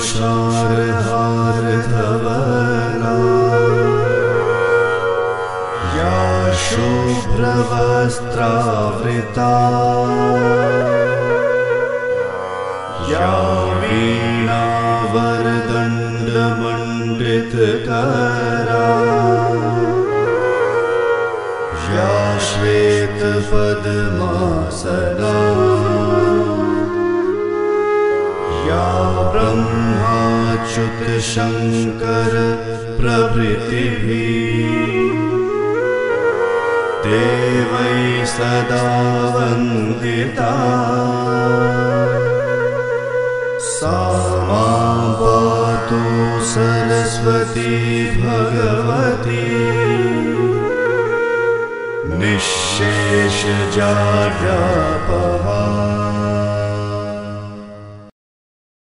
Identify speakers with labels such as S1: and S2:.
S1: तुषारहारधवला या शुभ्रवस्त्रावृता या वीणावरदण्डमण्डितकरा या श्वेतपद्मासना या ब्रह्माच्युत शंकर प्रभृतिभिः देवैः सदा वन्दिता सा मां पातु सरस्वती भगवती निःशेषजाड्यापहा।